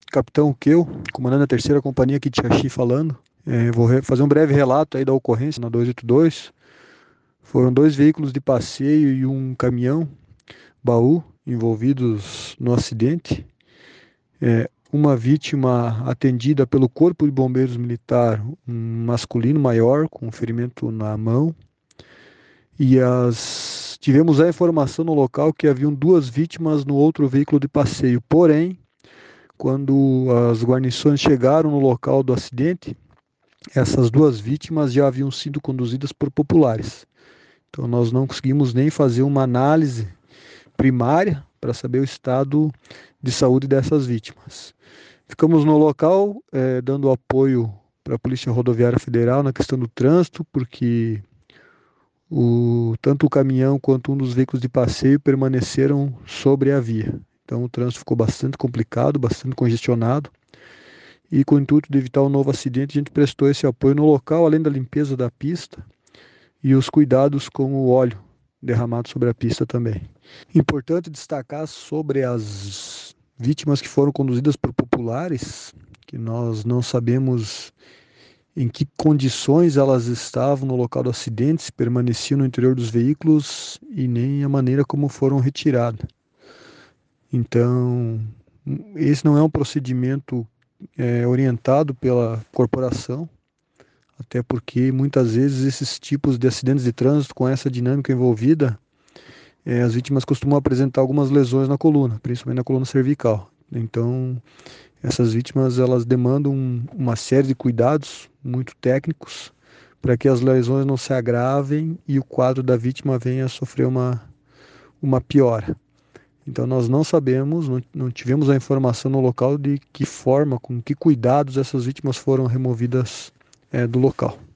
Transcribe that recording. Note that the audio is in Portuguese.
Capitão Keu, comandante da terceira companhia aqui de Xaxi falando. Vou fazer um breve relato aí da ocorrência na 282. Foram dois veículos de passeio e um caminhão baú envolvidos no acidente. Uma vítima atendida pelo Corpo de Bombeiros Militar, um masculino maior com um ferimento na mão. Tivemos a informação no local que haviam duas vítimas no outro veículo de passeio. Porém, quando as guarnições chegaram no local do acidente, essas duas vítimas já haviam sido conduzidas por populares. Então nós não conseguimos nem fazer uma análise primária para saber o estado de saúde dessas vítimas. Ficamos no local dando apoio para a Polícia Rodoviária Federal na questão do trânsito, porque tanto o caminhão quanto um dos veículos de passeio permaneceram sobre a via. Então o trânsito ficou bastante complicado, bastante congestionado. E com o intuito de evitar um novo acidente, a gente prestou esse apoio no local, além da limpeza da pista e os cuidados com o óleo derramado sobre a pista também. Importante destacar sobre as vítimas que foram conduzidas por populares, que nós não sabemos em que condições elas estavam no local do acidente, se permaneciam no interior dos veículos e nem a maneira como foram retiradas. Então, esse não é um procedimento orientado pela corporação, até porque muitas vezes esses tipos de acidentes de trânsito com essa dinâmica envolvida, as vítimas costumam apresentar algumas lesões na coluna, principalmente na coluna cervical. Então, essas vítimas elas demandam uma série de cuidados muito técnicos para que as lesões não se agravem e o quadro da vítima venha a sofrer uma piora. Então nós não sabemos, não tivemos a informação no local de que forma, com que cuidados essas vítimas foram removidas do local.